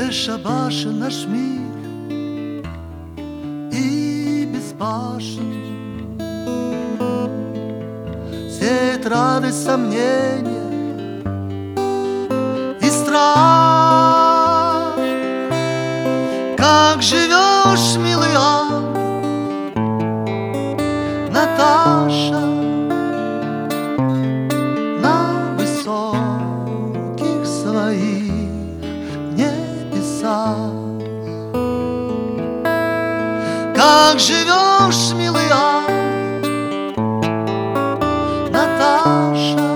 Бесшабашен наш мир и безбашен, сеет радость, сомнения и страх. Как живешь, милый ангел, Наташа, на высоких своих небесах? Как живешь, милый ангел, Наташа,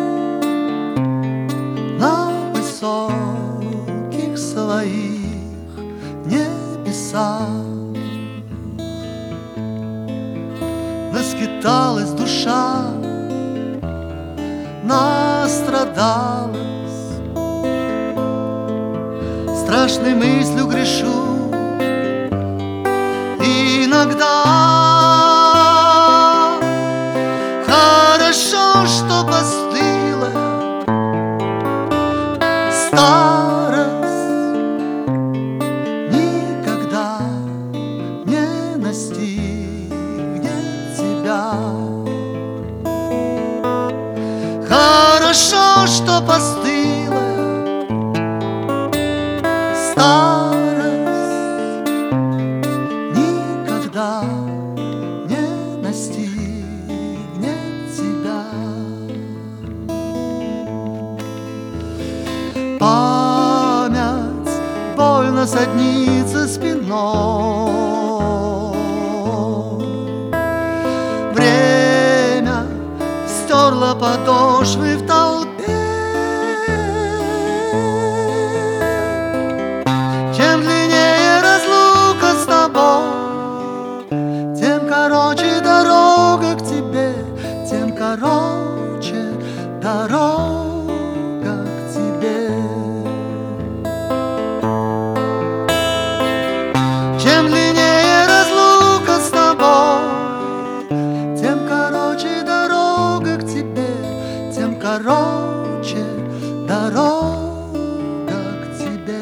на высоких своих небесах? Наскиталась душа, настрадалась, страшной мыслью грешу иногда. Хорошо, что постылая старость никогда не настигнет тебя. Хорошо, что постылая старость никогда не настигнет тебя. Память больно саднится спиной, время стерло подошвы в толпе. Чем длиннее разлука с тобой, тем короче дорога к тебе, тем короче дорога к тебе. Чем длиннее разлука с тобой, тем короче дорога к тебе, тем короче дорога к тебе.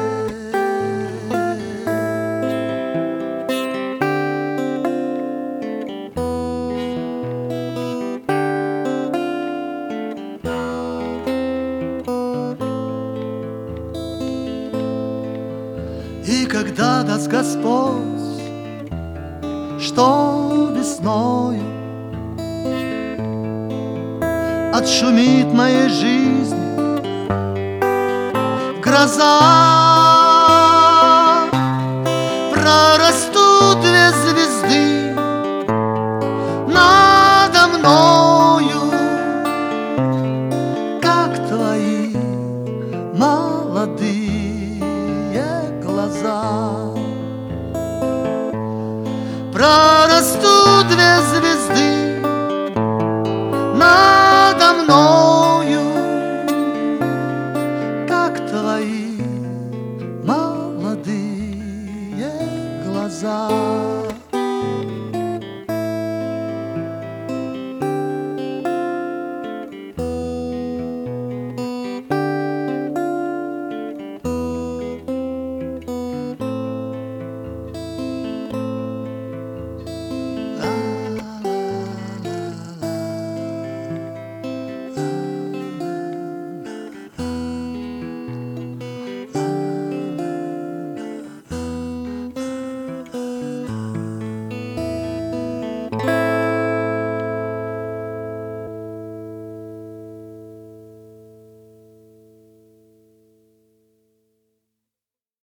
И когда даст Господь, что весною отшумит моей жизни гроза, прорастет